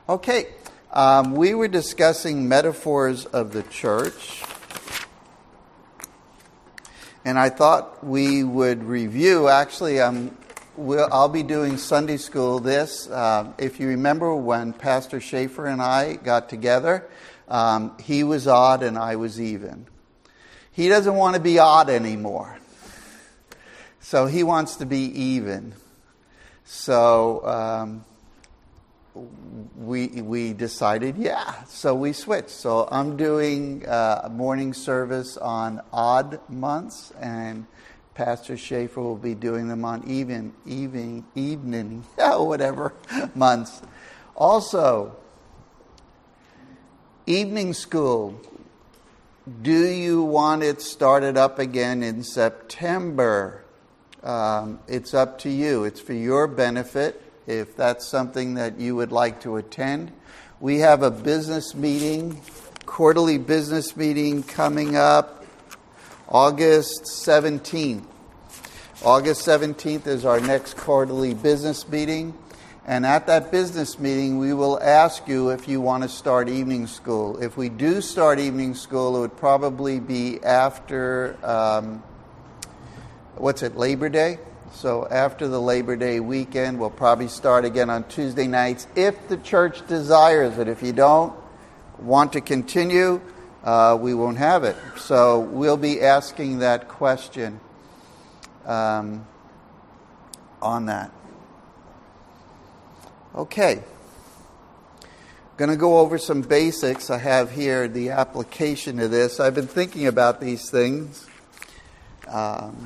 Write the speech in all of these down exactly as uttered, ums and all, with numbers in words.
Okay, um, we were discussing metaphors of the church, and I thought we would review. Actually, um, we'll, I'll be doing Sunday school this. Uh, if you remember when Pastor Schaefer and I got together, um, he was odd and I was even. He doesn't want to be odd anymore, so he wants to be even. So um, we we decided, yeah. So we switched. So I'm doing uh, a morning service on odd months, and Pastor Schaefer will be doing them on even, even, evening, whatever months. Also, evening school. Do you want it started up again in September? Um, it's up to you. It's for your benefit if that's something that you would like to attend. We have a business meeting, quarterly business meeting coming up August seventeenth. August seventeenth is our next quarterly business meeting. And at that business meeting, we will ask you if you want to start evening school. If we do start evening school, it would probably be after, um, what's it, Labor Day? So after the Labor Day weekend, we'll probably start again on Tuesday nights if the church desires it. If you don't want to continue, uh, we won't have it. So we'll be asking that question um, on that. Okay. Going to go over some basics. I have here the application of this. I've been thinking about these things. Um,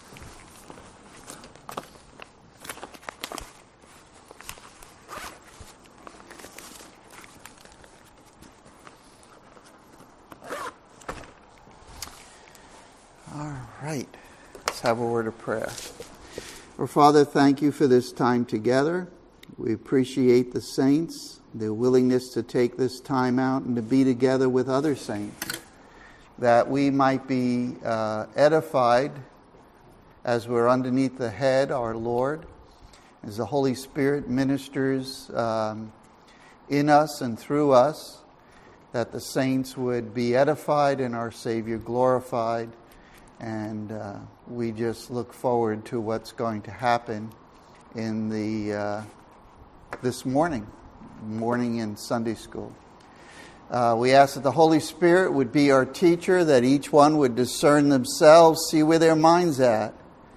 all right. Let's have a word of prayer. Our Father, thank you for this time together. We appreciate the saints, their willingness to take this time out and to be together with other saints, that we might be uh, edified as we're underneath the head, our Lord, as the Holy Spirit ministers um, in us and through us, that the saints would be edified and our Savior glorified. And uh, we just look forward to what's going to happen in the uh, this morning, morning in Sunday school. Uh, we ask that the Holy Spirit would be our teacher, that each one would discern themselves, see where their mind's at,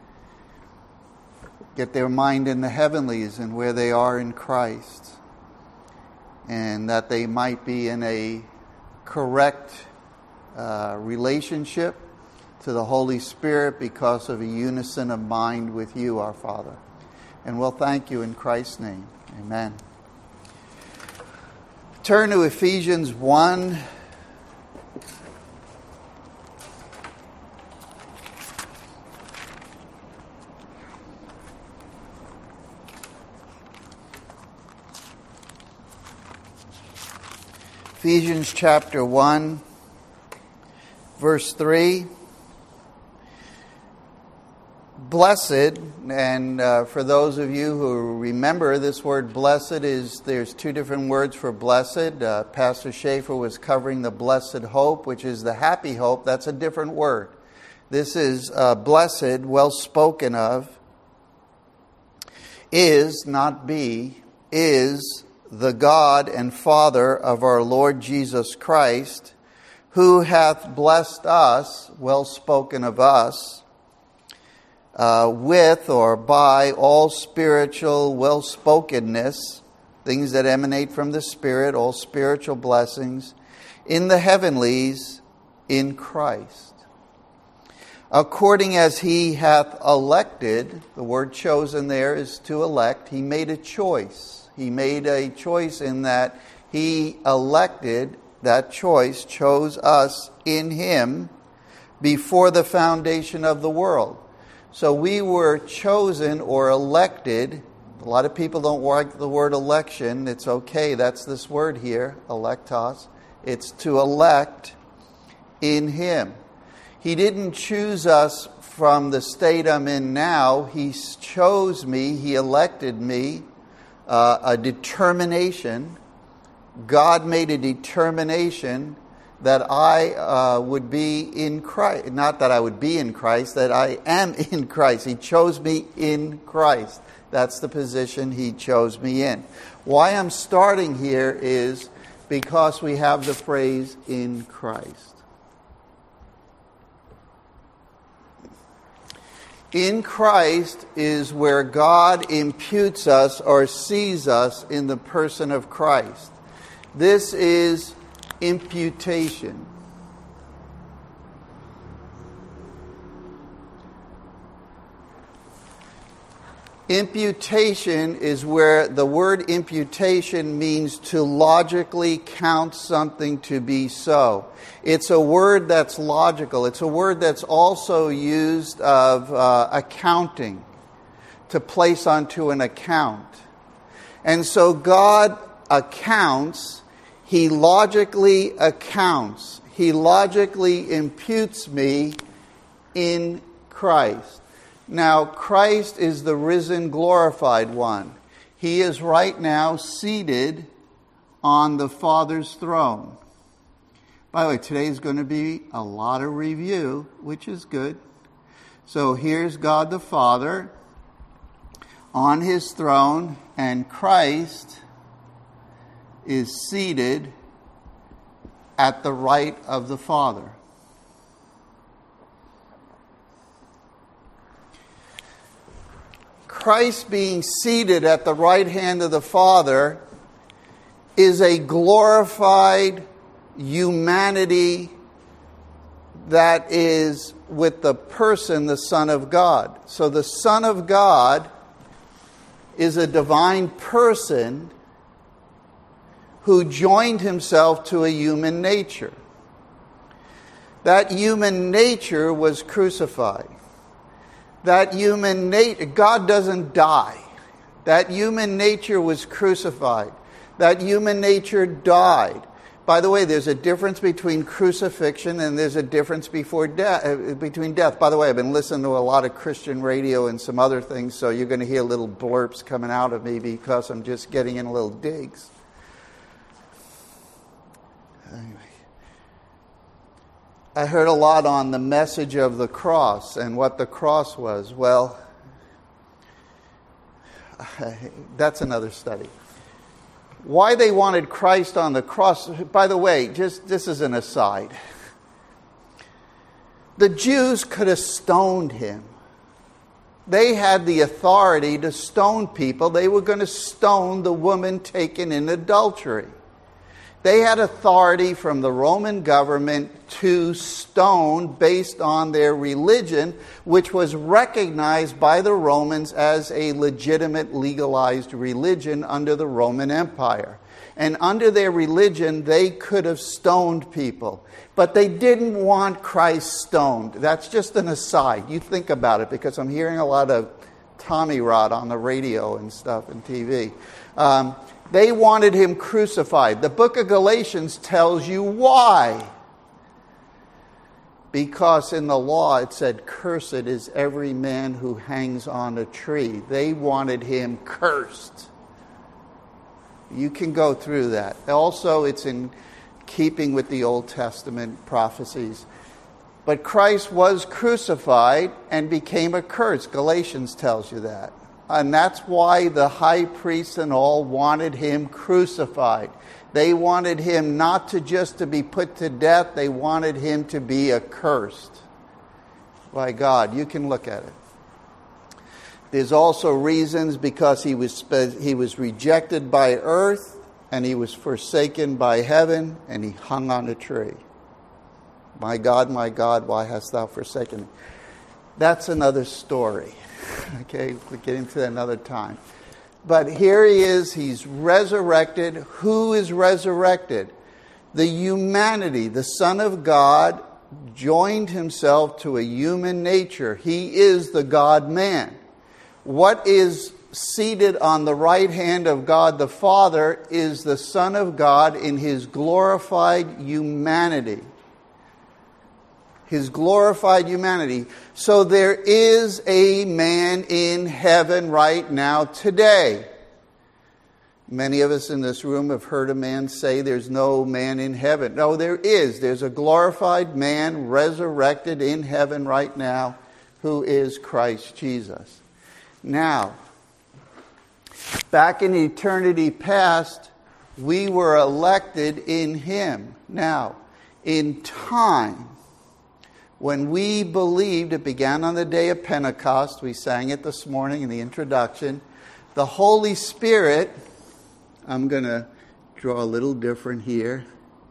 get their mind in the heavenlies and where they are in Christ, and that they might be in a correct uh, relationship to the Holy Spirit because of a unison of mind with you, our Father. And we'll thank you in Christ's name. Amen. Turn to Ephesians one. Ephesians chapter one, verse three. Blessed, and uh, for those of you who remember, this word blessed is, there's two different words for blessed. Uh, Pastor Schaefer was covering the blessed hope, which is the happy hope. That's a different word. This is uh, blessed, well spoken of, is, not be, is the God and Father of our Lord Jesus Christ, who hath blessed us, well spoken of us, Uh, with or by all spiritual well-spokenness, things that emanate from the Spirit, all spiritual blessings, in the heavenlies in Christ. According as he hath elected, the word chosen there is to elect, he made a choice. He made a choice in that he elected, that choice chose us in him before the foundation of the world. So we were chosen or elected. A lot of people don't like the word election. It's okay. That's this word here, electos. It's to elect in him. He didn't choose us from the state I'm in now. He chose me. He elected me. Uh, a determination God made a determination that I uh, would be in Christ. Not that I would be in Christ, that I am in Christ. He chose me in Christ. That's the position He chose me in. Why I'm starting here is because we have the phrase in Christ. In Christ is where God imputes us or sees us in the person of Christ. This is imputation. Imputation is where the word imputation means to logically count something to be so. It's a word that's logical. It's a word that's also used of uh, accounting, to place onto an account. And so God accounts, He logically accounts, He logically imputes me in Christ. Now, Christ is the risen, glorified one. He is right now seated on the Father's throne. By the way, today is going to be a lot of review, which is good. So here's God the Father on His throne, and Christ is seated at the right of the Father. Christ being seated at the right hand of the Father is a glorified humanity that is with the person, the Son of God. So the Son of God is a divine person who joined Himself to a human nature. That human nature was crucified. That human nature, God doesn't die. That human nature was crucified. That human nature died. By the way, there's a difference between crucifixion and there's a difference before death, between death. By the way, I've been listening to a lot of Christian radio and some other things, so you're going to hear little blurps coming out of me because I'm just getting in little digs. Anyway. I heard a lot on the message of the cross and what the cross was. Well, that's another study. Why they wanted Christ on the cross, by the way, just this is an aside. The Jews could have stoned Him. They had the authority to stone people. They were going to stone the woman taken in adultery. They had authority from the Roman government to stone based on their religion, which was recognized by the Romans as a legitimate, legalized religion under the Roman Empire. And under their religion, they could have stoned people. But they didn't want Christ stoned. That's just an aside. You think about it, because I'm hearing a lot of Tommy Rod on the radio and stuff and T V. Um, They wanted Him crucified. The book of Galatians tells you why. Because in the law it said, "Cursed is every man who hangs on a tree." They wanted Him cursed. You can go through that. Also, it's in keeping with the Old Testament prophecies. But Christ was crucified and became a curse. Galatians tells you that. And that's why the high priests and all wanted Him crucified. They wanted Him not to just to be put to death. They wanted Him to be accursed by God. You can look at it. There's also reasons because he was he was rejected by earth and He was forsaken by heaven and He hung on a tree. My God, my God, why hast Thou forsaken me? That's another story. Okay, we'll get into that another time. But here He is, He's resurrected. Who is resurrected? The humanity, the Son of God, joined Himself to a human nature. He is the God-man. What is seated on the right hand of God the Father is the Son of God in His glorified humanity. His glorified humanity. So there is a man in heaven right now today. Many of us in this room have heard a man say there's no man in heaven. No, there is. There's a glorified man resurrected in heaven right now who is Christ Jesus. Now, back in eternity past, we were elected in Him. Now, in time, when we believed, it began on the day of Pentecost. We sang it this morning in the introduction. The Holy Spirit, I'm going to draw a little different here.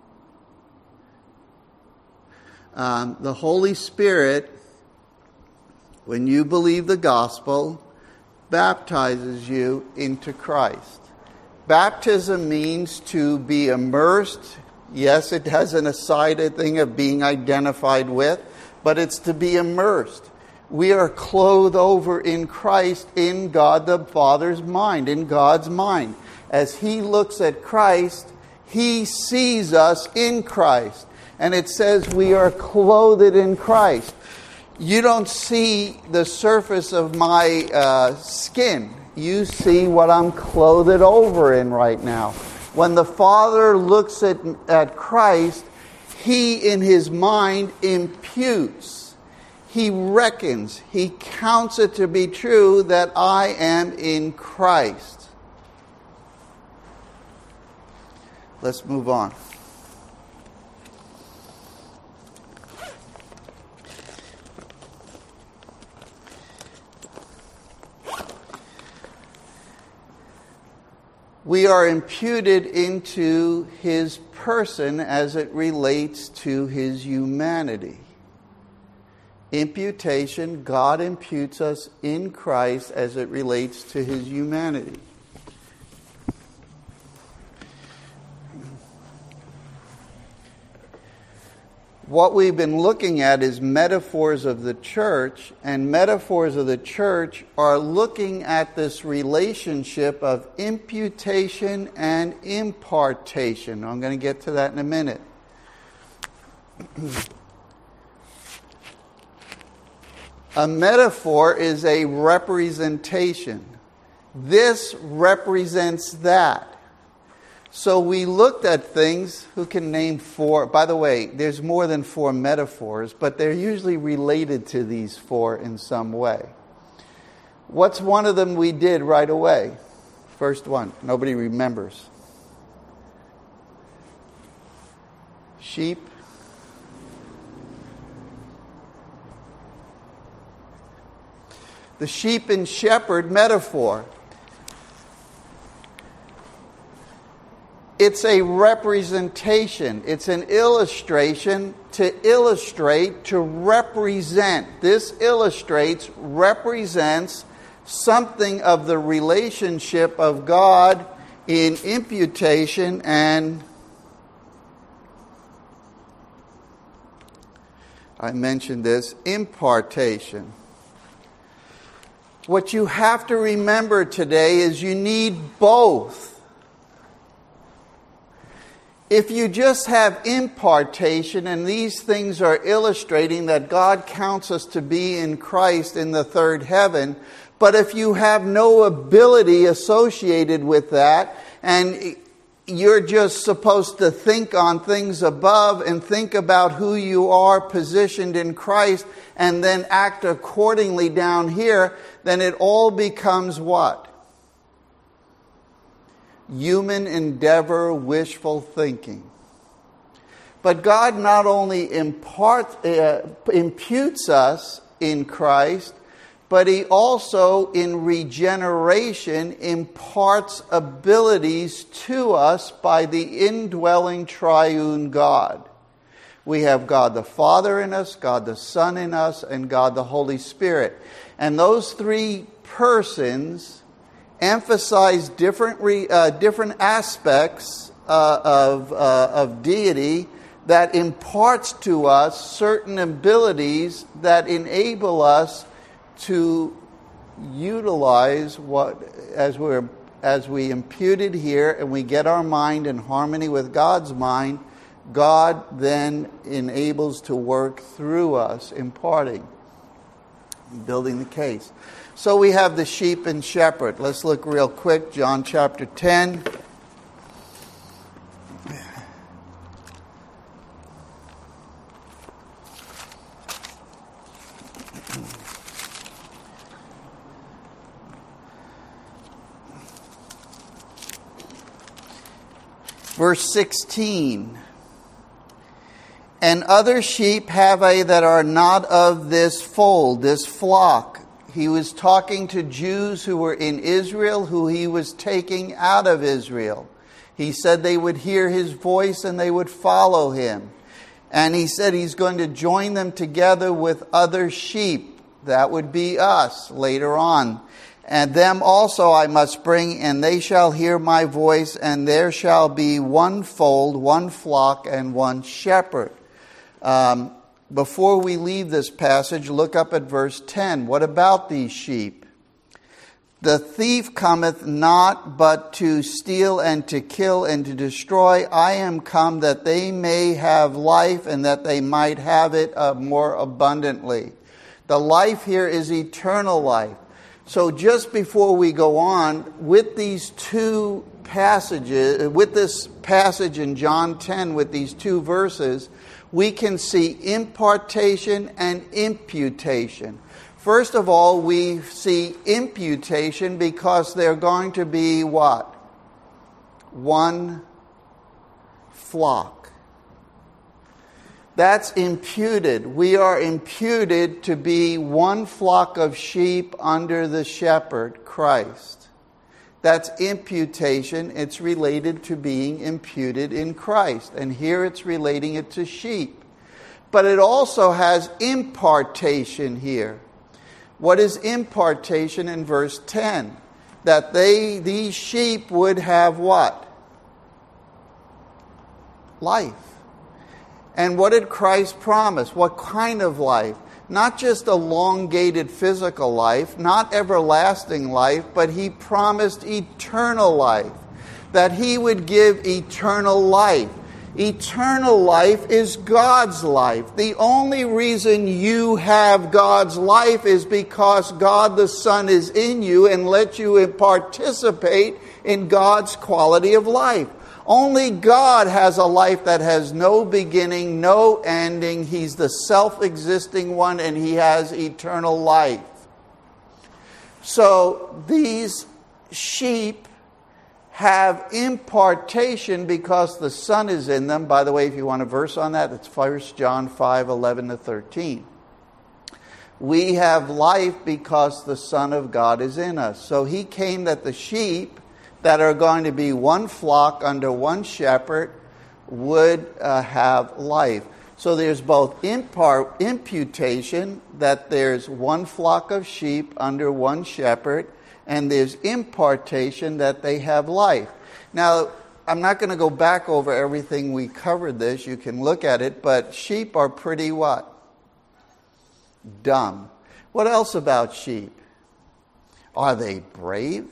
Um, the Holy Spirit, when you believe the gospel, baptizes you into Christ. Baptism means to be immersed. Yes, it has an aside thing of being identified with, but it's to be immersed. We are clothed over in Christ, in God the Father's mind, in God's mind. As He looks at Christ, He sees us in Christ. And it says we are clothed in Christ. You don't see the surface of my uh, skin. You see what I'm clothed over in right now. When the Father looks at, at Christ, He in His mind imputes. He reckons. He counts it to be true that I am in Christ. Let's move on. We are imputed into His person as it relates to His humanity. Imputation, God imputes us in Christ as it relates to His humanity. What we've been looking at is metaphors of the church, and metaphors of the church are looking at this relationship of imputation and impartation. I'm going to get to that in a minute. A metaphor is a representation. This represents that. So we looked at things. Who can name four? By the way, there's more than four metaphors, but they're usually related to these four in some way. What's one of them we did right away? First one. Nobody remembers. Sheep. The sheep and shepherd metaphor. It's a representation. It's an illustration to illustrate, to represent. This illustrates, represents something of the relationship of God in imputation and, I mentioned this, impartation. What you have to remember today is you need both. If you just have impartation, and these things are illustrating that God counts us to be in Christ in the third heaven, but if you have no ability associated with that, and you're just supposed to think on things above and think about who you are positioned in Christ and then act accordingly down here, then it all becomes what? Human endeavor, wishful thinking. But God not only impart, uh, imputes us in Christ, but He also, in regeneration, imparts abilities to us by the indwelling triune God. We have God the Father in us, God the Son in us, and God the Holy Spirit. And those three persons emphasize different re, uh, different aspects uh, of uh, of deity that imparts to us certain abilities that enable us to utilize what as we're as we imputed here and we get our mind in harmony with God's mind. God then enables to work through us, imparting, building the case. So we have the sheep and shepherd. Let's look real quick. John chapter ten. Verse sixteen. And other sheep have I that are not of this fold, this flock. He was talking to Jews who were in Israel, who he was taking out of Israel. He said they would hear his voice and they would follow him. And he said he's going to join them together with other sheep. That would be us later on. And them also I must bring, and they shall hear my voice, and there shall be one fold, one flock, and one shepherd. Um, before we leave this passage, look up at verse ten. What about these sheep? The thief cometh not but to steal and to kill and to destroy. I am come that they may have life, and that they might have it uh, more abundantly. The life here is eternal life. So just before we go on, with these two passages, with this passage in John ten, with these two verses, we can see impartation and imputation. First of all, we see imputation because they're going to be what? One flock. That's imputed. We are imputed to be one flock of sheep under the shepherd, Christ. That's imputation. It's related to being imputed in Christ. And here it's relating it to sheep. But it also has impartation here. What is impartation in verse ten? That they, these sheep would have what? Life. And what did Christ promise? What kind of life? Not just elongated physical life, not everlasting life, but he promised eternal life. That he would give eternal life. Eternal life is God's life. The only reason you have God's life is because God the Son is in you and lets you participate in God's quality of life. Only God has a life that has no beginning, no ending. He's the self-existing one, and he has eternal life. So these sheep have impartation because the Son is in them. By the way, if you want a verse on that, it's First John five, eleven to thirteen. We have life because the Son of God is in us. So he came that the sheep that are going to be one flock under one shepherd would uh, have life. So there's both impart, imputation, that there's one flock of sheep under one shepherd, and there's impartation, that they have life. Now, I'm not going to go back over everything we covered this. You can look at it, but sheep are pretty what? Dumb. What else about sheep? Are they brave?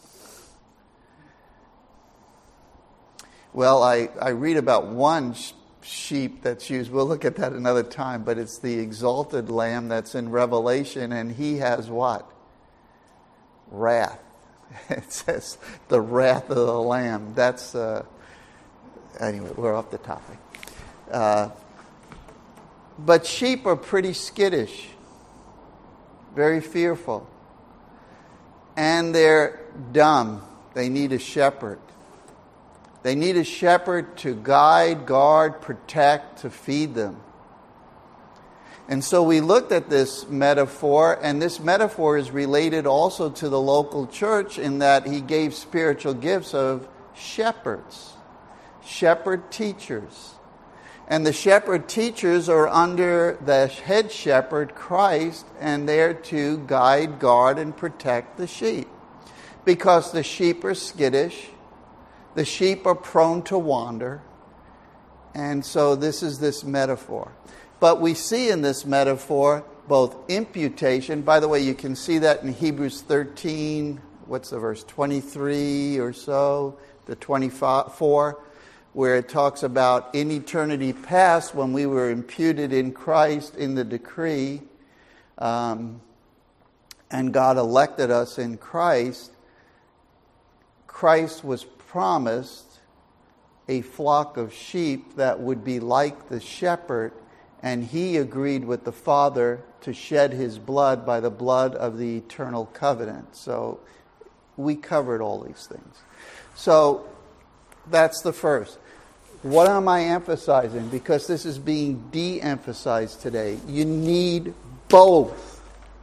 Well, I, I read about one sh- sheep that's used. We'll look at that another time, but it's the exalted lamb that's in Revelation, and he has what? Wrath. It says the wrath of the lamb. That's, uh, anyway, we're off the topic. Uh, but sheep are pretty skittish, very fearful, and they're dumb. They need a shepherd. They need a shepherd to guide, guard, protect, to feed them. And so we looked at this metaphor, and this metaphor is related also to the local church in that he gave spiritual gifts of shepherds, shepherd teachers. And the shepherd teachers are under the head shepherd, Christ, and they're to guide, guard, and protect the sheep. Because the sheep are skittish, the sheep are prone to wander, and so this is this metaphor. But we see in this metaphor both imputation. By the way, you can see that in Hebrews thirteen, what's the verse, twenty-three or so, the twenty-four, where it talks about in eternity past when we were imputed in Christ in the decree. Um, and God elected us in Christ, Christ was promised a flock of sheep that would be like the shepherd, and he agreed with the Father to shed his blood by the blood of the eternal covenant. So we covered all these things. So that's the first. What am I emphasizing? Because this is being de-emphasized today. You need both.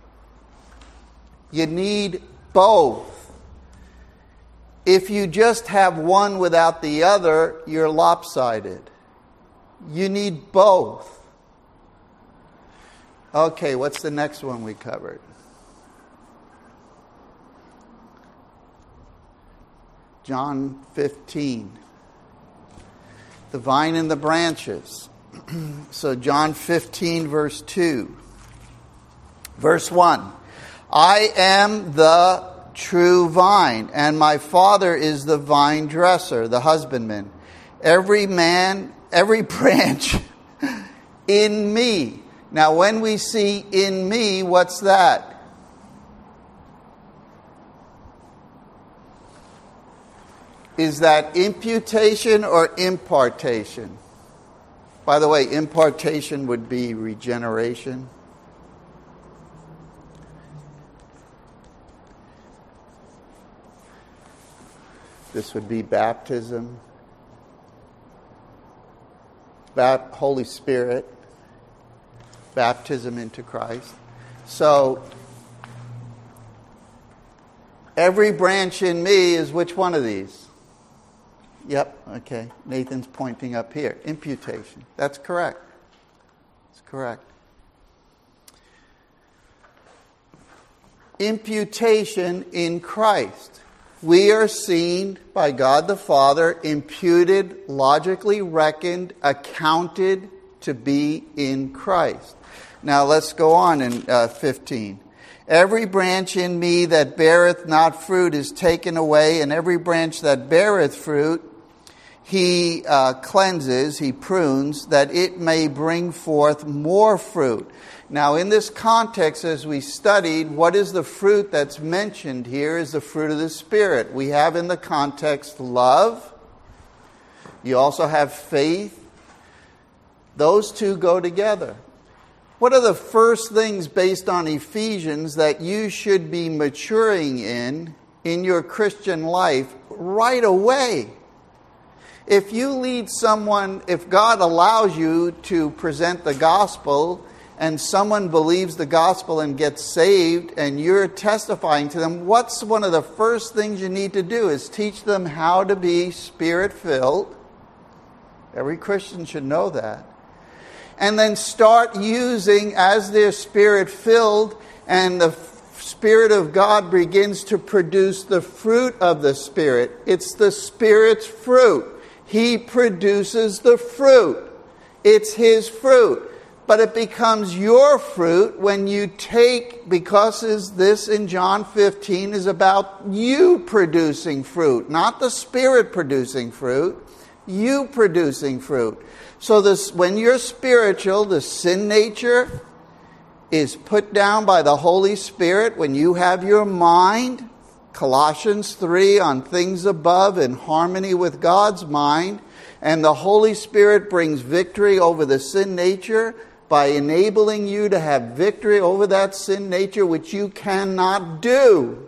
You need both. If you just have one without the other, you're lopsided. You need both. Okay, what's the next one we covered? John fifteen. The vine and the branches. So John fifteen, verse two. Verse one. I am the true vine, and my Father is the vine dresser, the husbandman. Every man, every branch in me. Now when we see in me, what's that? Is that imputation or impartation? By the way, impartation would be regeneration. This would be baptism. Bap- Holy Spirit. Baptism into Christ. So, every branch in me is which one of these? Yep, okay. Nathan's pointing up here. Imputation. That's correct. That's correct. Imputation in Christ. We are seen by God the Father, imputed, logically reckoned, accounted to be in Christ. Now let's go on in uh, fifteen. Every branch in me that beareth not fruit is taken away, and every branch that beareth fruit he uh, cleanses, he prunes, that it may bring forth more fruit. Now, in this context, as we studied, what is the fruit that's mentioned here is the fruit of the Spirit. We have in the context love. You also have faith. Those two go together. What are the first things based on Ephesians that you should be maturing in, in your Christian life right away? If you lead someone, if God allows you to present the gospel and someone believes the gospel and gets saved and you're testifying to them, what's one of the first things you need to do is teach them how to be Spirit-filled. Every Christian should know that. And then start using, as they're Spirit-filled and the Spirit of God begins to produce the fruit of the Spirit. It's the Spirit's fruit. He produces the fruit. It's His fruit. But it becomes your fruit when you take, because is this in John fifteen is about you producing fruit, not the Spirit producing fruit, you producing fruit. So this, when you're spiritual, the sin nature is put down by the Holy Spirit. When you have your mind, Colossians three, on things above in harmony with God's mind, and the Holy Spirit brings victory over the sin nature by enabling you to have victory over that sin nature which you cannot do.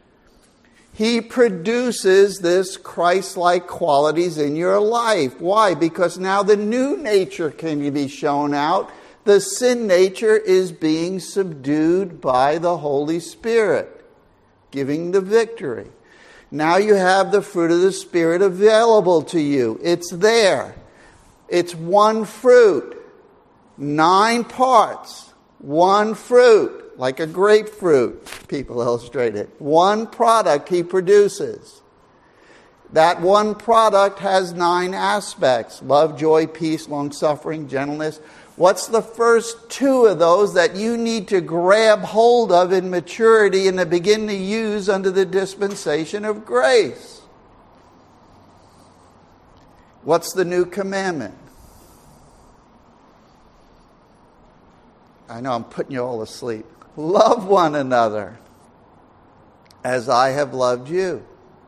He produces this Christ-like qualities in your life. Why? Because now the new nature can be shown out. The sin nature is being subdued by the Holy Spirit, giving the victory. Now you have the fruit of the Spirit available to you. It's there. It's one fruit. Nine parts. One fruit. Like a grapefruit, people illustrate it. One product He produces. That one product has nine aspects. Love, joy, peace, long-suffering, gentleness. What's the first two of those that you need to grab hold of in maturity and to begin to use under the dispensation of grace? What's the new commandment? I know I'm putting you all asleep. Love one another. as I have loved you.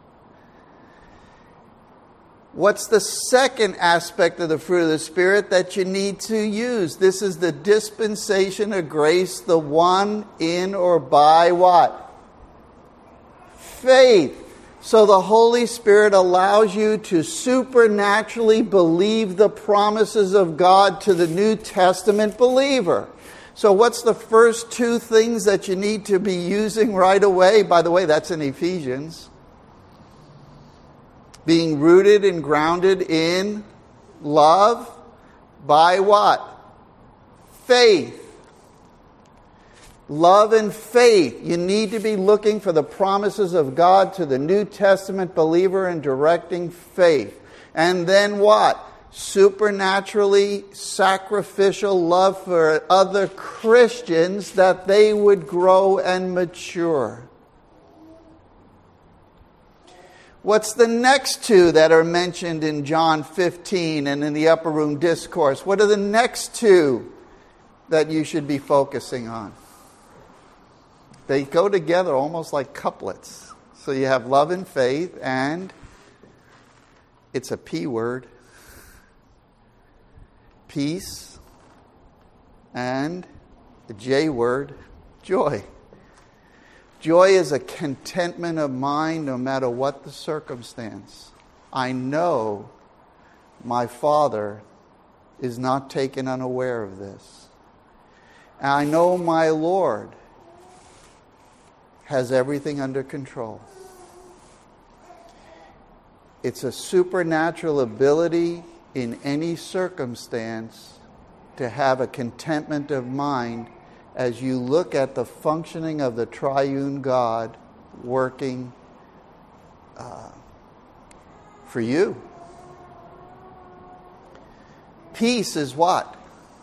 What's the second aspect of the fruit of the Spirit that you need to use? This is the dispensation of grace, the one in or by what? Faith. So the Holy Spirit allows you to supernaturally believe the promises of God to the New Testament believer. So what's the first two things that you need to be using right away? By the way, that's in Ephesians. Being rooted and grounded in love by what? Faith. Love and faith. You need to be looking for the promises of God to the New Testament believer and directing faith. And then what? Supernaturally sacrificial love for other Christians that they would grow and mature. What's the next two that are mentioned in John fifteen and in the Upper Room Discourse? What are the next two that you should be focusing on? They go together almost like couplets. So you have love and faith, and it's a P word. Peace, and the J word, joy. Joy is a contentment of mind no matter what the circumstance. I know my Father is not taken unaware of this. And I know my Lord has everything under control. It's a supernatural ability in any circumstance to have a contentment of mind as you look at the functioning of the triune God working uh, for you. Peace is what?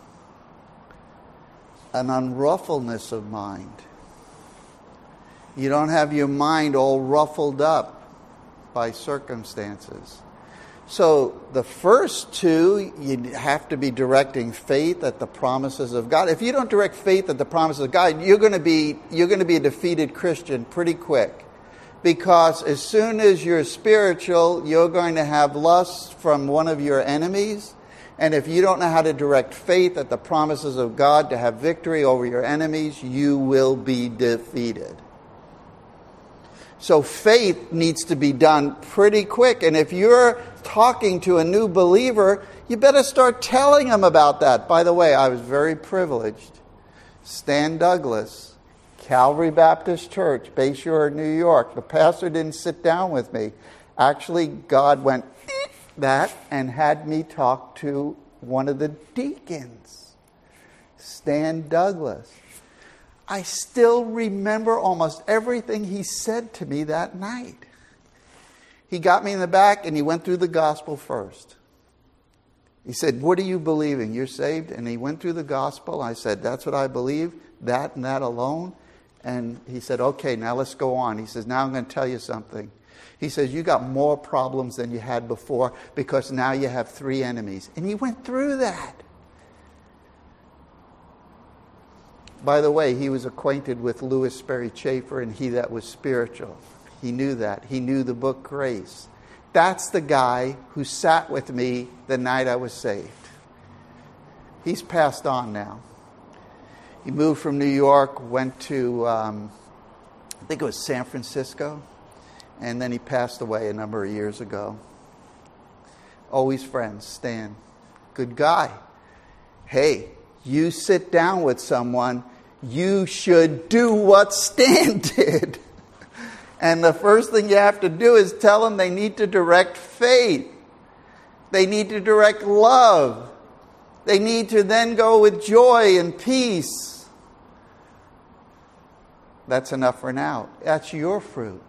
An unruffledness of mind. You don't have your mind all ruffled up by circumstances. So the first two, you have to be directing faith at the promises of God. If you don't direct faith at the promises of God, you're going to be you're going to be a defeated Christian pretty quick. Because as soon as you're spiritual, you're going to have lust from one of your enemies. And if you don't know how to direct faith at the promises of God to have victory over your enemies, you will be defeated. So faith needs to be done pretty quick. And if you're talking to a new believer, you better start telling them about that. By the way, I was very privileged. Stan Douglas, Calvary Baptist Church, Bayshore, New York. The pastor didn't sit down with me. Actually, God went that and had me talk to one of the deacons, Stan Douglas. I still remember almost everything he said to me that night. He got me in the back and he went through the gospel first. He said, "What are you believing? You're saved?" And he went through the gospel. I said, "That's what I believe, that and that alone." And he said, "Okay, now let's go on." He says, "Now I'm going to tell you something." He says, "You got more problems than you had before because now you have three enemies." And he went through that. By the way, he was acquainted with Louis Sperry Chafer and He That Was Spiritual. He knew that. He knew the book Grace. That's the guy who sat with me the night I was saved. He's passed on now. He moved from New York, went to, um, I think it was San Francisco, and then he passed away a number of years ago. Always friends, Stan. Good guy. Hey, you sit down with someone, you should do what Stan did. And the first thing you have to do is tell them they need to direct faith. They need to direct love. They need to then go with joy and peace. That's enough for now. That's your fruit.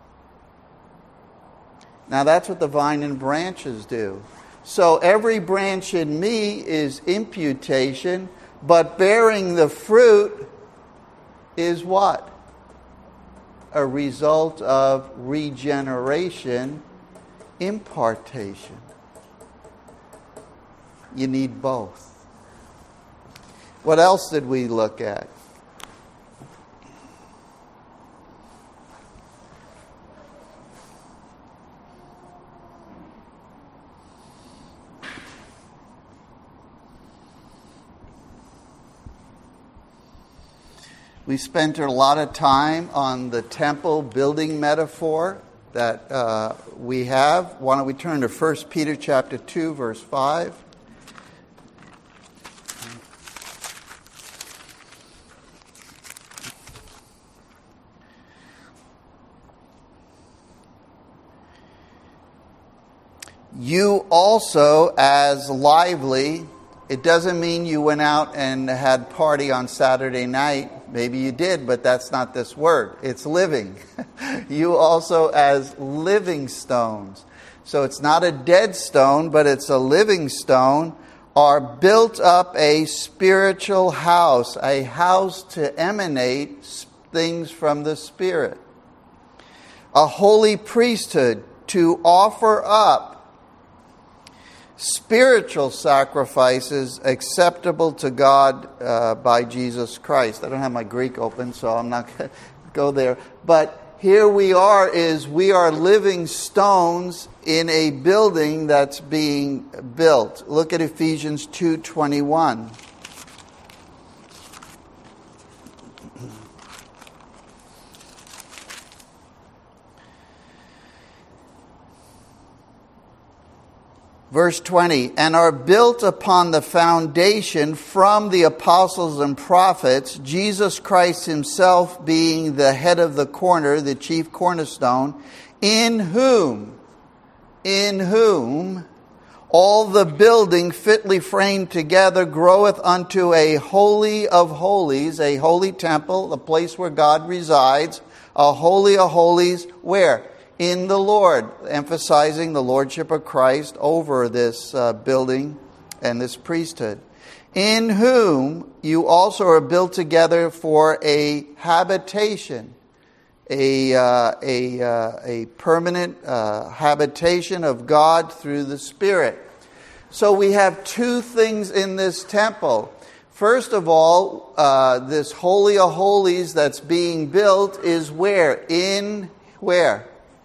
Now that's what the vine and branches do. So every branch in me is imputation, but bearing the fruit is what? A result of regeneration, impartation. You need both. What else did we look at? We spent a lot of time on the temple building metaphor that uh, we have. Why don't we turn to First Peter chapter two, verse five. You also, as lively, it doesn't mean you went out and had party on Saturday night. Maybe you did, but that's not this word. It's living. You also, as living stones. So it's not a dead stone, but it's a living stone, are built up a spiritual house, a house to emanate things from the Spirit. A holy priesthood to offer up spiritual sacrifices acceptable to God uh, by Jesus Christ. I don't have my Greek open, so I'm not going to go there. But here we are, is we are living stones in a building that's being built. Look at Ephesians two twenty-one. Verse twenty, and are built upon the foundation from the apostles and prophets, Jesus Christ himself being the head of the corner, the chief cornerstone, in whom, in whom all the building fitly framed together groweth unto a holy of holies, a holy temple, the place where God resides, a holy of holies, where? In the Lord, emphasizing the lordship of Christ over this uh, building and this priesthood. In whom you also are built together for a habitation, a uh, a uh, a permanent uh, habitation of God through the Spirit. So we have two things in this temple. First of all, uh, this Holy of Holies that's being built is where? In where?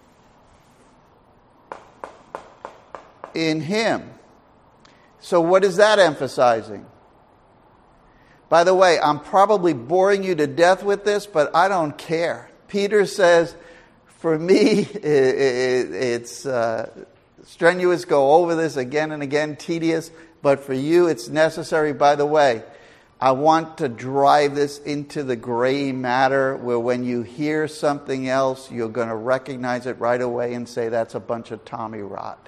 In Him. So what is that emphasizing? By the way, I'm probably boring you to death with this, but I don't care. Peter says, for me, it's uh, strenuous, go over this again and again, tedious, but for you it's necessary. By the way, I want to drive this into the gray matter where when you hear something else, you're going to recognize it right away and say, that's a bunch of Tommy rot.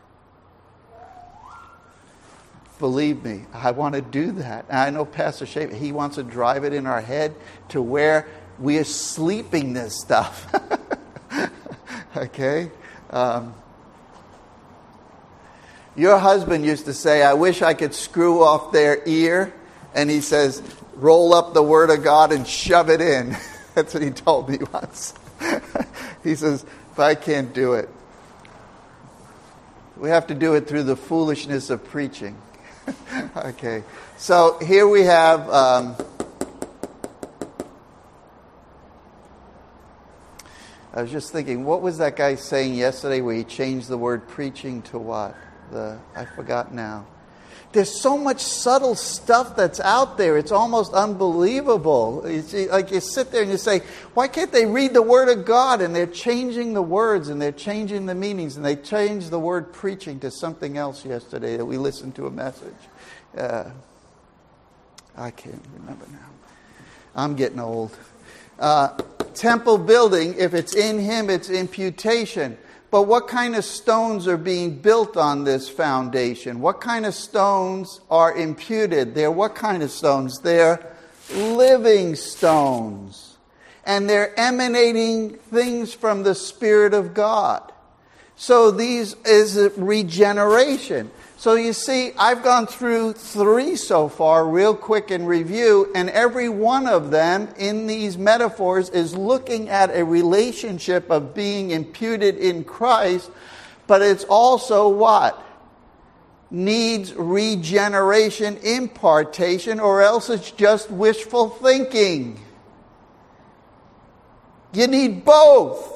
Believe me, I want to do that. And I know Pastor Schaefer, he wants to drive it in our head to where we are sleeping this stuff. Okay? Um, your husband used to say, I wish I could screw off their ear. And he says, roll up the Word of God and shove it in. That's what he told me once. He says, but I can't do it. We have to do it through the foolishness of preaching. Okay, so here we have um, I was just thinking, what was that guy saying yesterday where he changed the word preaching to what? The I forgot now. There's so much subtle stuff that's out there. It's almost unbelievable. You see, like you sit there and you say, why can't they read the Word of God? And they're changing the words and they're changing the meanings. And they changed the word preaching to something else yesterday that we listened to a message. Uh, I can't remember now. I'm getting old. Uh, temple building, if it's in Him, it's imputation. But what kind of stones are being built on this foundation? What kind of stones are imputed? They're what kind of stones? They're living stones. And they're emanating things from the Spirit of God. So these is a regeneration. So you see, I've gone through three so far, real quick in review, and every one of them in these metaphors is looking at a relationship of being imputed in Christ, but it's also what? Needs regeneration, impartation, or else it's just wishful thinking. You need both.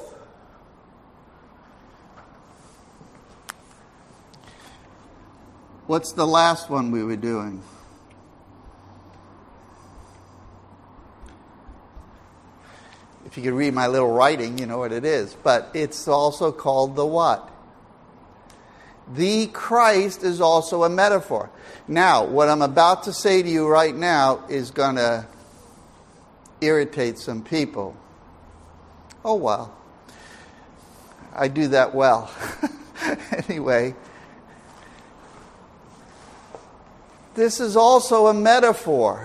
What's the last one we were doing? If you could read my little writing, you know what it is. But it's also called the what? The Christ is also a metaphor. Now, what I'm about to say to you right now is going to irritate some people. Oh, well. I do that well. Anyway, this is also a metaphor.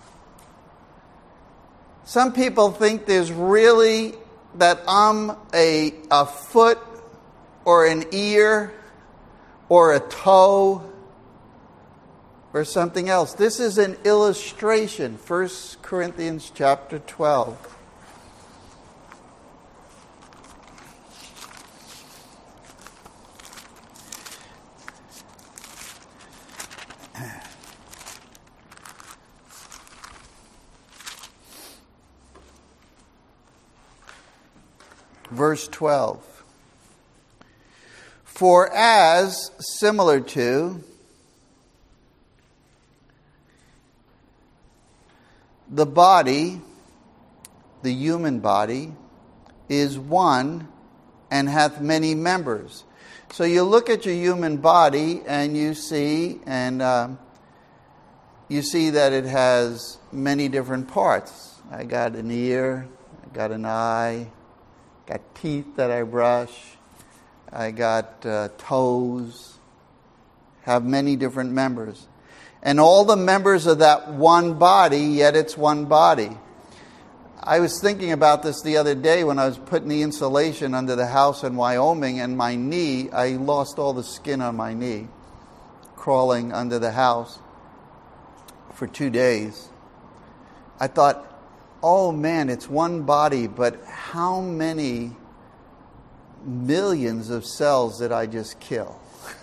Some people think there's really that I'm a, a foot or an ear or a toe or something else. This is an illustration. First Corinthians chapter twelve. Verse twelve. For as, similar to, the body, the human body, is one and hath many members. So you look at your human body and you see, and uh, you see that it has many different parts. I got an ear, I got an eye, got teeth that I brush, I got uh, toes, have many different members. And all the members of that one body, yet it's one body. I was thinking about this the other day when I was putting the insulation under the house in Wyoming, and my knee, I lost all the skin on my knee, crawling under the house for two days. I thought, oh man, it's one body, but how many millions of cells did I just kill?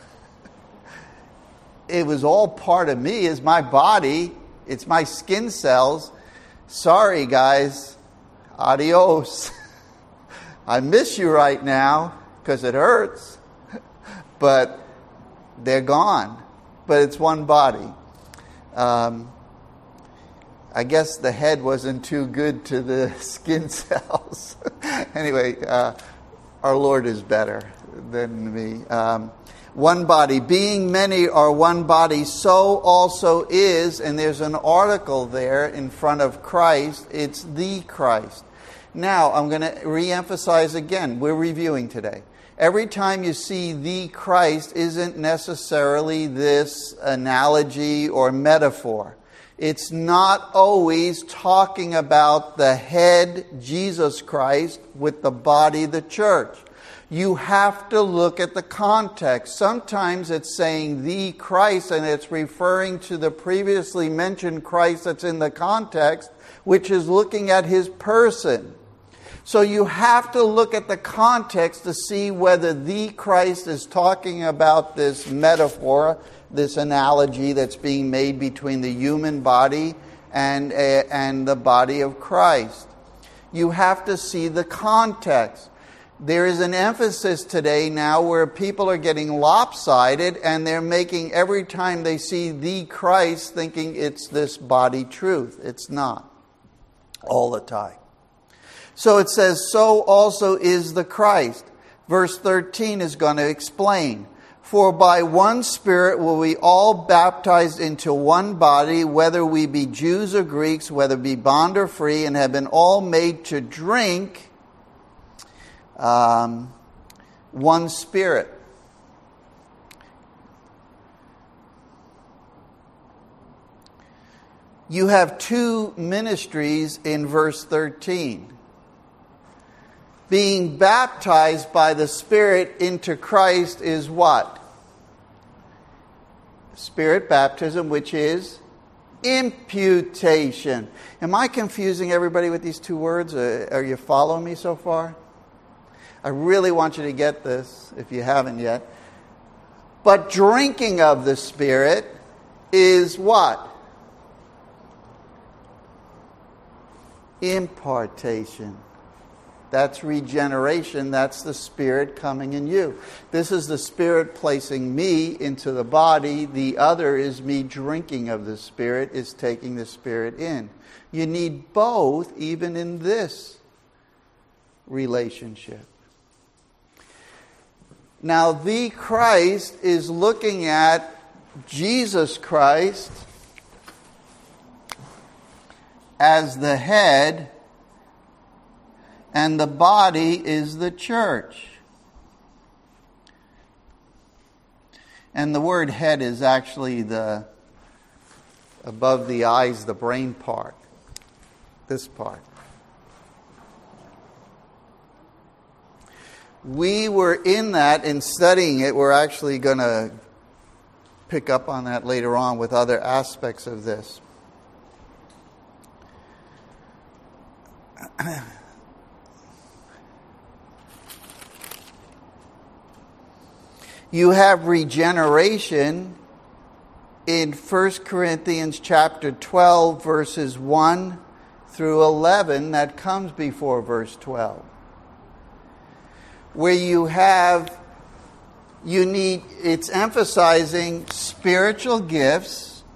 It was all part of me. It's my body. It's my skin cells. Sorry, guys. Adios. I miss you right now because it hurts. But they're gone. But it's one body. Um, I guess the head wasn't too good to the skin cells. Anyway, uh, our Lord is better than me. Um, one body. Being many are one body, so also is, and there's an article there in front of Christ, it's the Christ. Now, I'm going to re-emphasize again, we're reviewing today. Every time you see the Christ isn't necessarily this analogy or metaphor. It's not always talking about the head, Jesus Christ, with the body, the church. You have to look at the context. Sometimes it's saying the Christ, and it's referring to the previously mentioned Christ that's in the context, which is looking at his person. So you have to look at the context to see whether the Christ is talking about this metaphor, this analogy that's being made between the human body and, uh, and the body of Christ. You have to see the context. There is an emphasis today now where people are getting lopsided, and they're making every time they see the Christ thinking it's this body truth. It's not all the time. So it says, so also is the Christ. Verse thirteen is going to explain. For by one Spirit were we all baptized into one body, whether we be Jews or Greeks, whether be bond or free, and have been all made to drink um, one Spirit. You have two ministries in verse thirteen. Being baptized by the Spirit into Christ is what? Spirit baptism, which is imputation. Am I confusing everybody with these two words? Are you following me so far? I really want you to get this, if you haven't yet. But drinking of the Spirit is what? Impartation. That's regeneration. That's the Spirit coming in you. This is the Spirit placing me into the body. The other is me drinking of the Spirit, is taking the Spirit in. You need both even in this. relationship. Now, the Christ is looking at Jesus Christ as the head, and the body is the church. And the word head is actually the above the eyes, the brain part. This part. We were in that and studying it. We're actually going to pick up on that later on with other aspects of this. You have regeneration in First Corinthians chapter twelve, verses one through eleven, that comes before verse twelve. Where you have, you need, it's emphasizing spiritual gifts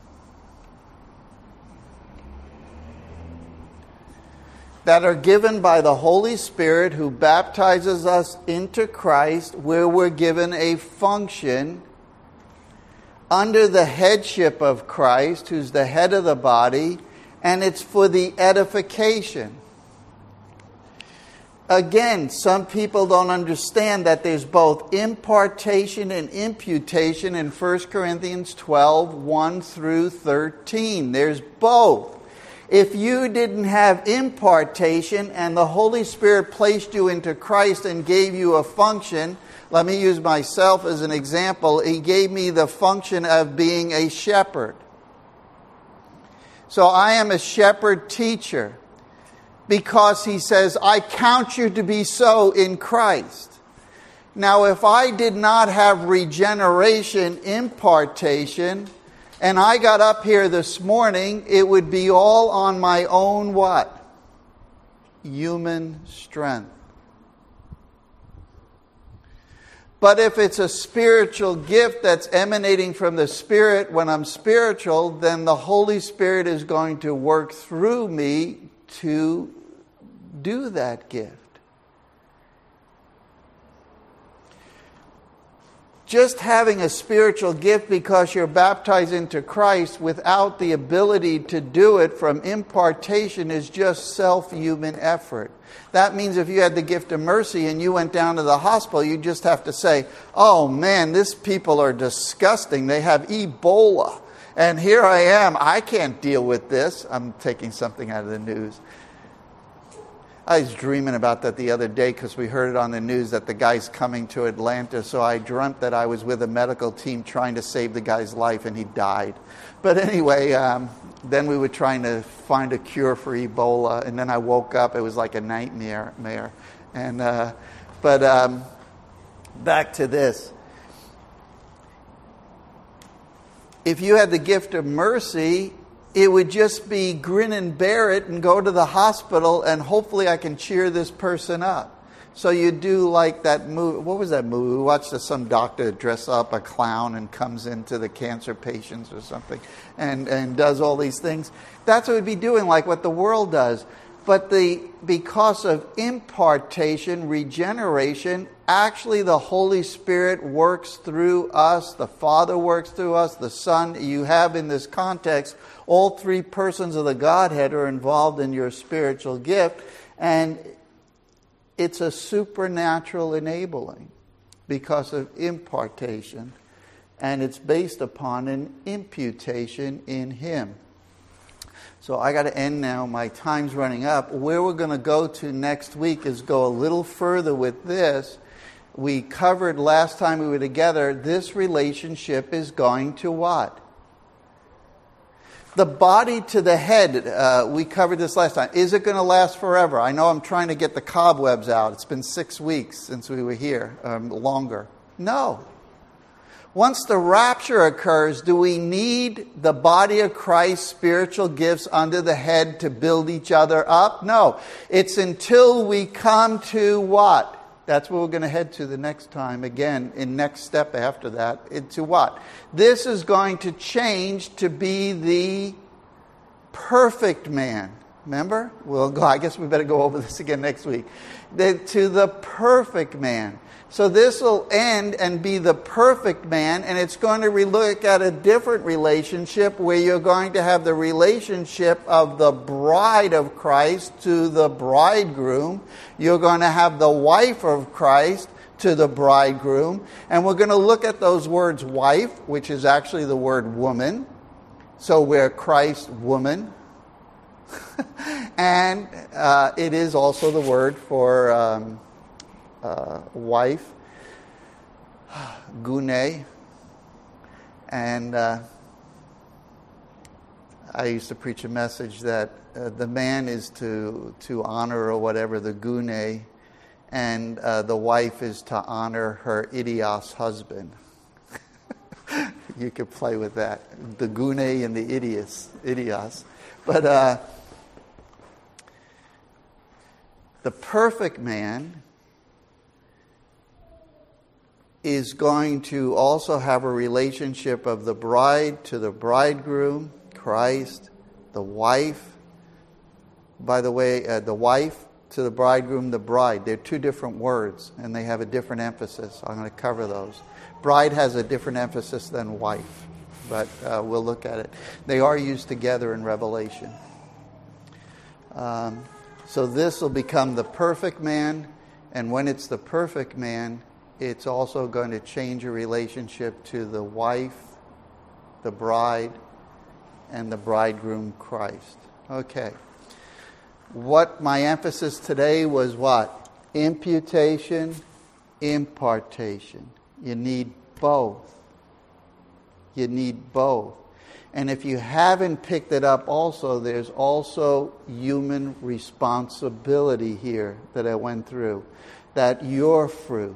that are given by the Holy Spirit who baptizes us into Christ, where we're given a function under the headship of Christ, who's the head of the body, and it's for the edification. Again, some people don't understand that there's both impartation and imputation in First Corinthians twelve, one through thirteen. There's both. If you didn't have impartation and the Holy Spirit placed you into Christ and gave you a function, let me use myself as an example. He gave me the function of being a shepherd. So I am a shepherd teacher because he says, I count you to be so in Christ. Now, if I did not have regeneration, impartation, and I got up here this morning, it would be all on my own what? Human strength. But if it's a spiritual gift that's emanating from the Spirit, when I'm spiritual, then the Holy Spirit is going to work through me to do that gift. Just having a spiritual gift because you're baptized into Christ without the ability to do it from impartation is just self-human effort. That means if you had the gift of mercy and you went down to the hospital, you just have to say, oh man, these people are disgusting. They have Ebola. And here I am. I can't deal with this. I'm taking something out of the news. I was dreaming about that the other day because we heard it on the news that the guy's coming to Atlanta. So I dreamt that I was with a medical team trying to save the guy's life and he died. But anyway, um, then we were trying to find a cure for Ebola. And then I woke up. It was like a nightmare. And uh, But um, back to this. If you had the gift of mercy, it would just be grin and bear it and go to the hospital and hopefully I can cheer this person up. So you do like that movie. What was that movie? We watched some doctor dress up a clown and comes into the cancer patients or something and, and does all these things. That's what we'd be doing, like what the world does. But the because of impartation, regeneration, actually the Holy Spirit works through us. The Father works through us. The Son, you have in this context, all three persons of the Godhead are involved in your spiritual gift. And it's a supernatural enabling because of impartation. And it's based upon an imputation in Him. So I got to end now. My time's running up. Where we're going to go to next week is go a little further with this. We covered last time we were together, this relationship is going to what? The body to the head. Uh, we covered this last time. Is it going to last forever? I know I'm trying to get the cobwebs out. It's been six weeks since we were here, um, longer. No. Once the rapture occurs, do we need the body of Christ's spiritual gifts under the head to build each other up? No. It's until we come to what? That's where we're going to head to the next time. Again, in next step after that, into what? This is going to change to be the perfect man. Remember? We'll go, I guess we better go over this again next week. The, to the perfect man. So this will end and be the perfect man, and it's going to re- look at a different relationship where you're going to have the relationship of the bride of Christ to the bridegroom. You're going to have the wife of Christ to the bridegroom. And we're going to look at those words wife, which is actually the word woman. So we're Christ's woman. and uh, it is also the word for um, uh, wife, gune. And uh, I used to preach a message that uh, the man is to, to honor or whatever the gune, and uh, the wife is to honor her idios husband. You could play with that. The gune and the idios. idios. But uh, the perfect man is going to also have a relationship of the bride to the bridegroom, Christ, the wife. By the way, uh, the wife to the bridegroom, the bride. They're two different words, and they have a different emphasis. I'm going to cover those. Bride has a different emphasis than wife, but uh, we'll look at it. They are used together in Revelation. Um, so this will become the perfect man, and when it's the perfect man, it's also going to change your relationship to the wife, the bride, and the bridegroom Christ. Okay. What my emphasis today was what? Imputation, impartation. You need both. You need both. And if you haven't picked it up also, there's also human responsibility here that I went through. That your fruit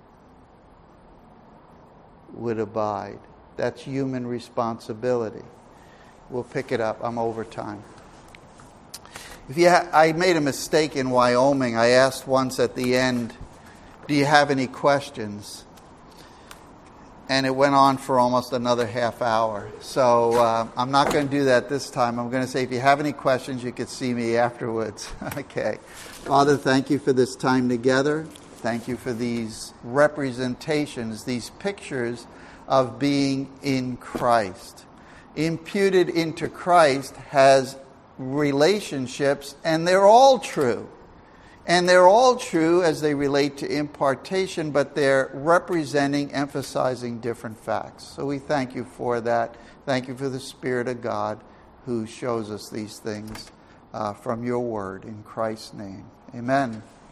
would abide. That's human responsibility. We'll pick it up. I'm over time. If you ha- I made a mistake in Wyoming. I asked once at the end, do you have any questions? And it went on for almost another half hour. So uh, I'm not going to do that this time. I'm going to say, if you have any questions, you could see me afterwards. Okay. Father, thank you for this time together. Thank you for these representations, these pictures of being in Christ. Imputed into Christ has relationships, and they're all true. And they're all true as they relate to impartation, but they're representing, emphasizing different facts. So we thank you for that. Thank you for the Spirit of God who shows us these things uh, from your word. In Christ's name, amen.